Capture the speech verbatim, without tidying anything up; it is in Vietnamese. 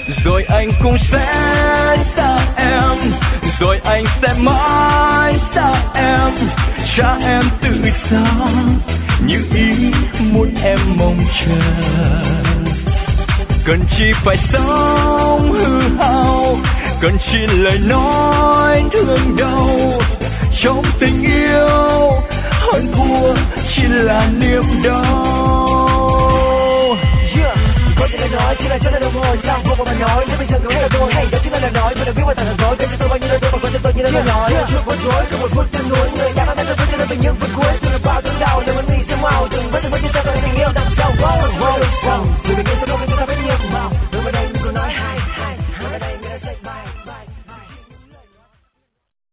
rồi anh cũng sẽ xa em, rồi anh sẽ mãi xa em, cha em tự do như ý muốn em mong chờ. Cần chi phải sống hư hao, cần chi lời nói thương đau, trong tình yêu hơn thua chỉ là niềm đau. Yeah. Có gì là nói chỉ là cho nên đồng hồ sao không có mà nói, nếu bình thường nói là tôi hay đó chính là lời nói, tôi đã biết qua thật là dối, bên tôi bao nhiêu lời tôi mà có cho tôi như là lời nói, chưa có dối, không một phút chân núi người đã có thể tôi